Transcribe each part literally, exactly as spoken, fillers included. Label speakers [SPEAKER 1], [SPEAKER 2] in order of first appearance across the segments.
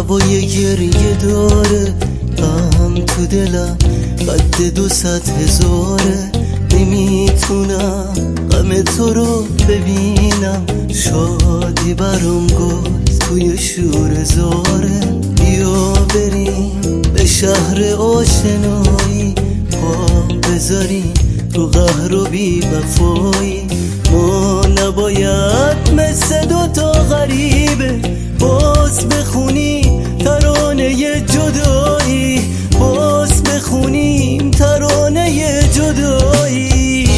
[SPEAKER 1] هوای گریه داره، غم تو دلم قد دو ست هزاره. نمیتونم غم تو رو ببینم، شادی برام گفت توی شور زاره. بیا بریم به شهر آشنایی، پا بذاریم تو قهر و بی وفایی. ما نباید مثل دوتا غریبه باز بخونیم ترانه جدایی، باز بخونیم ترانه جدایی.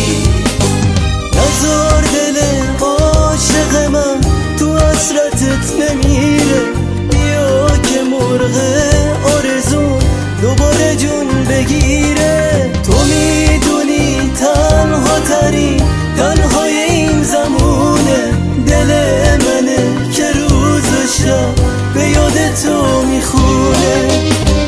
[SPEAKER 1] نزار دل عاشق من تو حسرتت نمیره، بیا که مرغ آرزون دوباره جون بگیره. تو میدونی تنها ترین تنهای این زمونه، دل منه که روز و شب به یاد تو میخونه.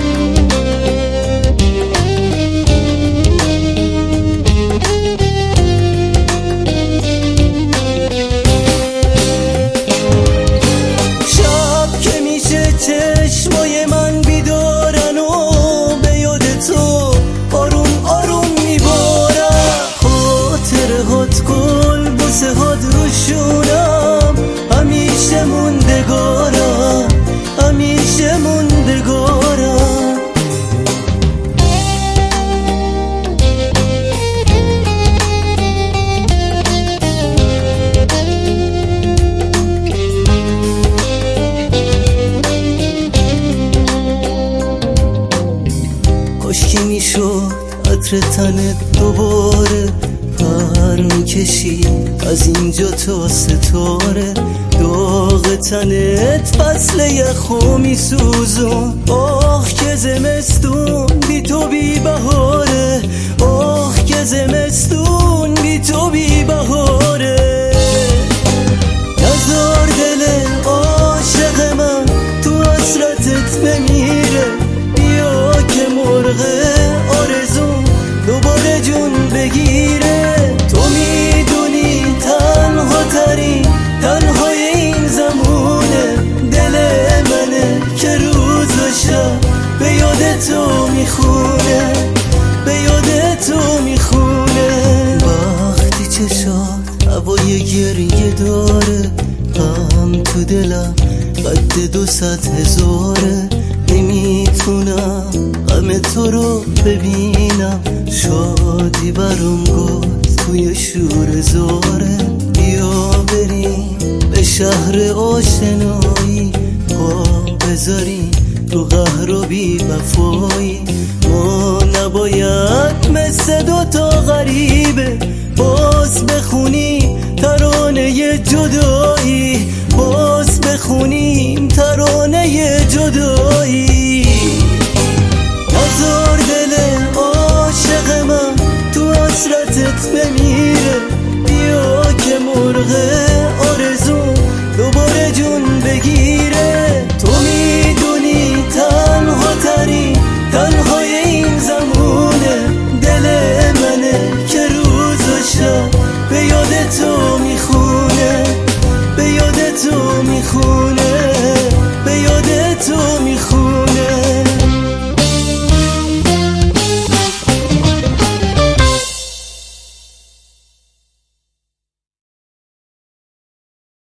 [SPEAKER 1] شب که میشه چشمای من بیدارن و به یاد تو آروم آروم میبارن. خاطره هات گل بوسه هات روشونم، همیشه موندگارم، همیشه موندگارم. کاشکی میشد عطر تنت دوباره پر میکشی از اینجا تا ستاره. داغ تنت فصل یخو میسوزون، آخ که زمستون بی تو بی بهاره، آخ که زمستون بی تو بی بهاره. نزار دل عاشق من تو حسرتت بمیره، بیا که مرغ آرزون دوباره جون بگیره. تو میدونی تنها ترین تنهای این زمونه، دل منه که روز و شب به یاد تو میخونه، به یاد تو میخونه. وقتی چشات هوای گریه داره، غم تو دلم قد دو ست هزاره. نمیتونم غم تو رو ببینم، شادی برام گفت توی شور زاره. بیا بریم به شهر آشنایی، پا بذاریم تو قهر و بی وفایی. ما نباید مثل دوتا غریبه باز بخونیم ترانه جدایی، باز بخونیم ترانه جدایی.